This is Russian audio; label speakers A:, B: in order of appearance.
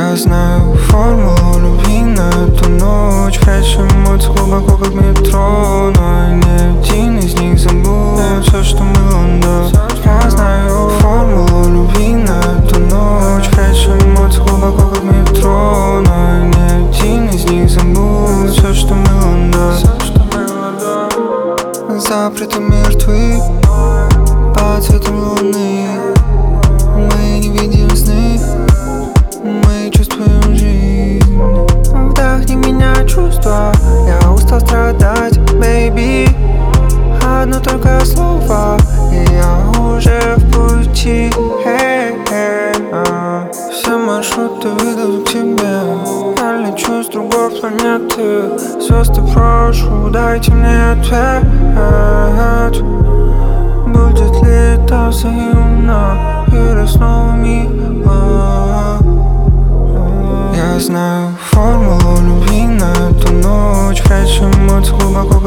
A: Я знаю формулу любви на эту ночь. Прячь эмоции глубоко, как метро, но ни один из них забудет все, что было, да. Я знаю формулу любви на эту ночь. Прячь эмоции глубоко, как метро, но ни один из них забудет все, что было, да. Запреты мертвы под цветом луны. Мы не видим сны, мы чувствуем жизнь. Вдохни меня чувства, я устал страдать, baby. Одно только слово, и я уже в пути. Все маршруты ведут к тебе. Я лечу с другой планеты. Звезды прошу, дайте мне ответ. Будет ли это взаимно или снова мимо? Я знаю формулу любви на эту ночь. Прячь эмоции глубоко,